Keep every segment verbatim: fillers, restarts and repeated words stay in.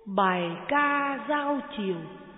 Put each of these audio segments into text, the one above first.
Bài ca giao chiều.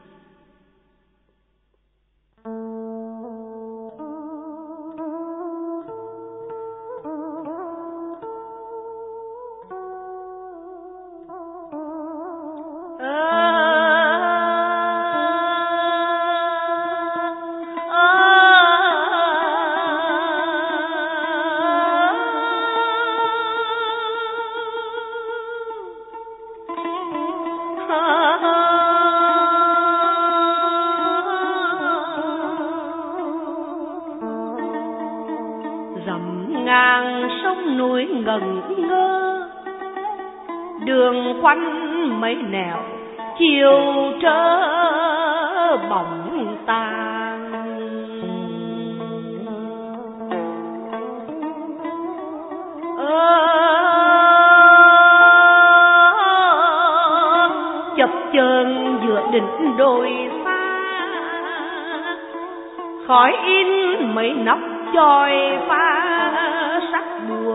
Dầm ngang sông núi ngẩn ngơ, đường quanh mấy nẻo chiều trơ bóng tàn. Ơ chập chờn giữa đỉnh đồi xa, khói in mấy nóc chòi pha sắc buồn.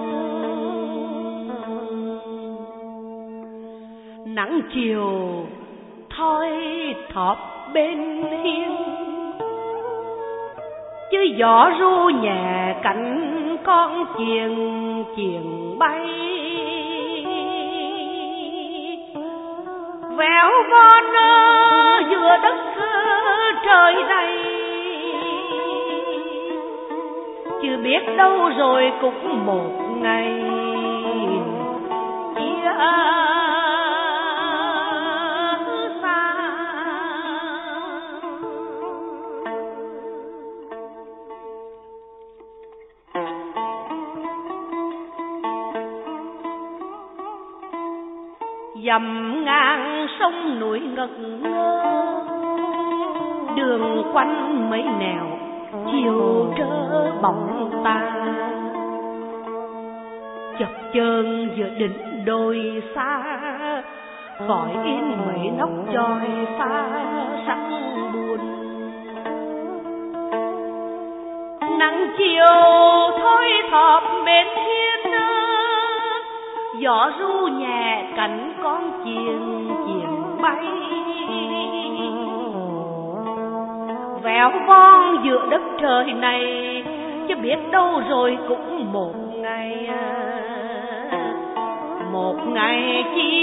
Nắng chiều thoi thóp bên hiên, chứ gió ru nhẹ cánh con chiền chiền bay. Véo von giữa đất trời này, chưa biết đâu rồi cũng một ngày chia xa. Dầm ngang sông núi ngẩn ngơ, đường quanh mấy nẻo chiều trơ bóng ta. Chập chờn giữa đỉnh đồi xa, khói in mấy nóc chòi pha sắc buồn. Nắng chiều thôi thọp bên hiên, gió ru nhẹ cánh con chiền chiền bay. Véo von giữa đất trời này, chứ biết đâu rồi cũng một ngày, một ngày chia